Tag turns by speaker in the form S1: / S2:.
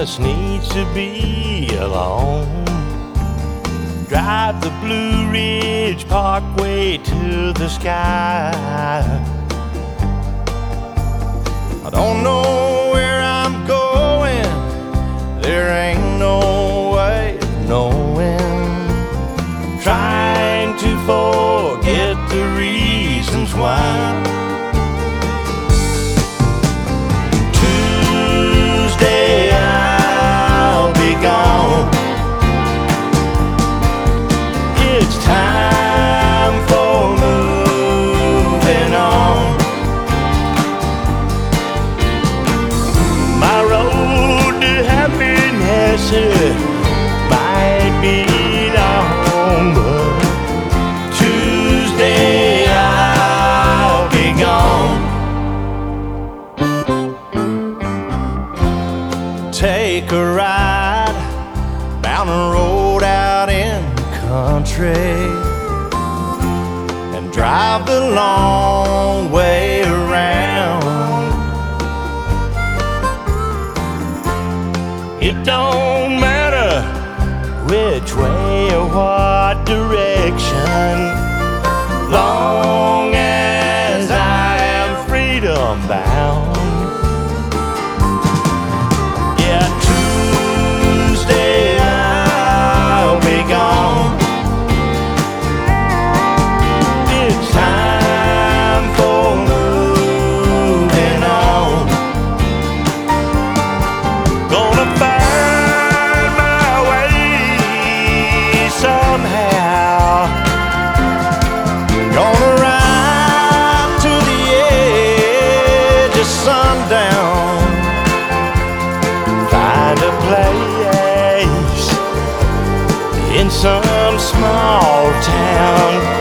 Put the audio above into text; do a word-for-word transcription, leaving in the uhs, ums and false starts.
S1: just needs to be alone. Drive the Blue Ridge Parkway to the sky. I don't know where I'm going, there ain't no way of knowing. Trying to forget the reasons why. Tuesday I'll be gone. It's time for moving on. My road to happiness might be long, but Tuesday I'll be gone. Take a ride down a road out in the country and drive the long way around. It don't matter which way or what direction, long as I am freedom bound. Yeah, Tuesday I'll be gone. It's time for moving on. Gonna find my way somehow. Gonna ride to the edge of sundown. Find a place in some small town.